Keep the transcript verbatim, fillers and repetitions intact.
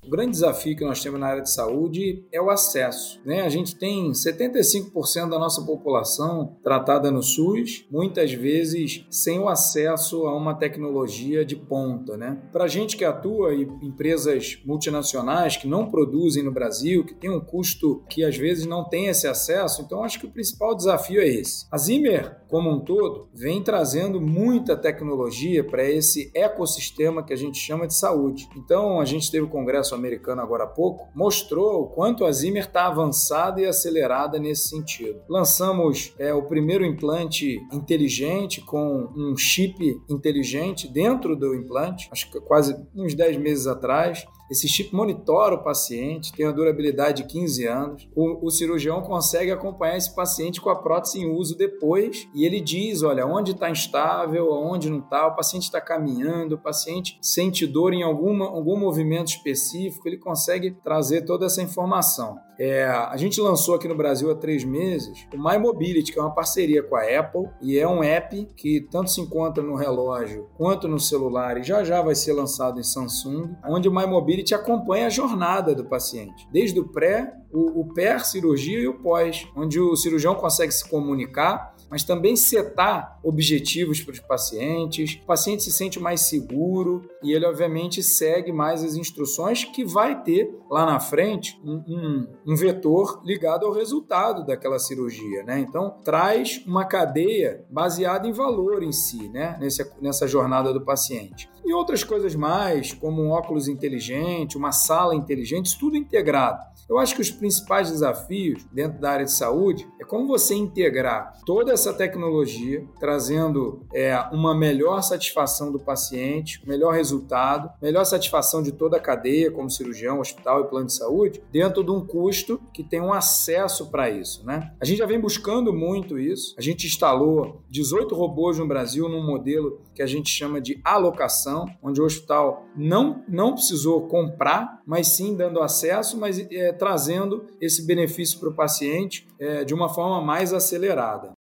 o grande desafio que nós temos na área de saúde é o acesso, né? A gente tem setenta e cinco por cento da nossa população tratada no SUS, muitas vezes sem o acesso a uma tecnologia de ponta, né? Para a gente que atua em empresas multinacionais que não produzem no Brasil, que tem um custo que às vezes não tem esse acesso, então acho que o principal desafio é esse. A Zimmer, como um todo, vem trazendo muita tecnologia para esse ecossistema que a gente chama de saúde. Então, a gente teve o Congresso americano agora há pouco, mostrou o quanto a Zimmer está avançada e acelerada nesse sentido. Lançamos é, o primeiro implante inteligente com um chip inteligente dentro do implante, acho que quase uns dez meses atrás. Esse chip monitora o paciente, tem uma durabilidade de quinze anos. O, o cirurgião consegue acompanhar esse paciente com a prótese em uso depois e ele diz, olha, onde está instável, onde não está, o paciente está caminhando, o paciente sente dor em alguma, algum movimento específico, ele consegue trazer toda essa informação. É, a gente lançou aqui no Brasil há três meses o My Mobility, que é uma parceria com a Apple e é um app que tanto se encontra no relógio quanto no celular e já já vai ser lançado em Samsung, onde o My Mobility acompanha a jornada do paciente, desde o pré, o, o pós-cirurgia e o pós, onde o cirurgião consegue se comunicar, mas também setar objetivos para os pacientes, o paciente se sente mais seguro e ele, obviamente, segue mais as instruções que vai ter lá na frente um, um, um vetor ligado ao resultado daquela cirurgia, né? Então, traz uma cadeia baseada em valor em si, né? Nessa, nessa jornada do paciente. E outras coisas mais, como um óculos inteligente, uma sala inteligente, isso tudo integrado. Eu acho que os principais desafios dentro da área de saúde é como você integrar toda essa tecnologia, trazendo é, uma melhor satisfação do paciente, melhor resultado, melhor satisfação de toda a cadeia, como cirurgião, hospital e plano de saúde, dentro de um custo que tem um acesso para isso, né? A gente já vem buscando muito isso. A gente instalou dezoito robôs no Brasil num modelo que a gente chama de alocação, onde o hospital não, não precisou comprar, mas sim dando acesso, mas é, trazendo esse benefício para o paciente é, de uma forma mais acelerada.